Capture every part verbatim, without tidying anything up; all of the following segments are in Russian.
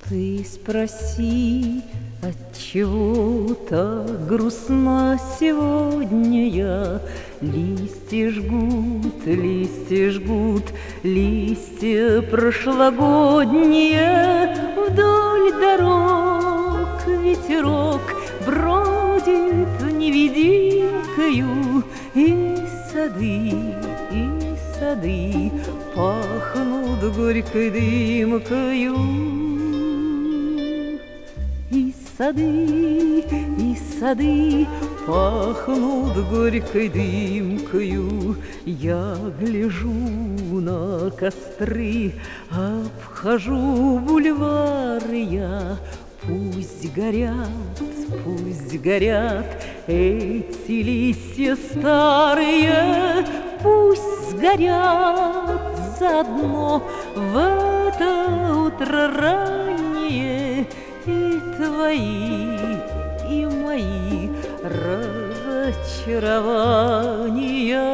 Ты спроси, отчего так грустна сегодня я? Листья жгут, листья жгут, листья прошлогодние. Вдоль дорог ветерок бродит невидимкою, и сады, и сады пахнут горькой дымкою. И сады, и сады пахнут горькой дымкою. Я гляжу на костры, обхожу бульвары я. Пусть горят, пусть горят эти листья старые, пусть сгорят заодно в это утро раннее. И твои, и мои разочарования,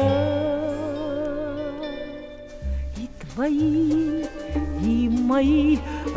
и твои, и мои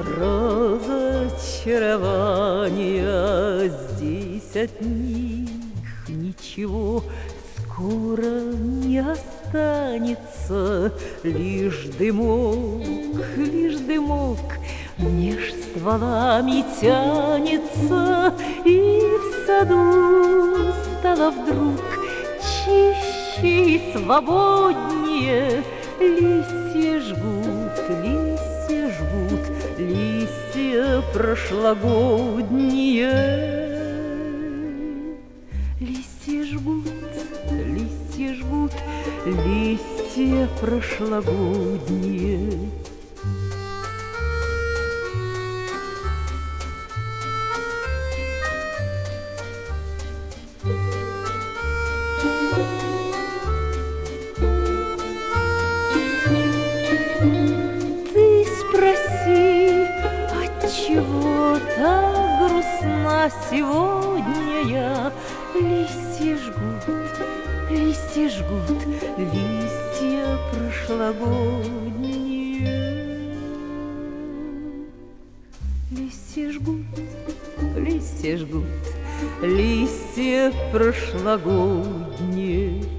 разочарования. Здесь от них ничего скоро не останется, лишь дымок, лишь дымок меж стволами тянется. И в саду стало вдруг чище и свободнее. Листья жгут, листья жгут, листья прошлогодние. Листья жгут, листья жгут, листья прошлогодние. Отчего так грустна сегодня я? Листья жгут, листья жгут, листья прошлогодние. Листья жгут, листья жгут, листья прошлогодние.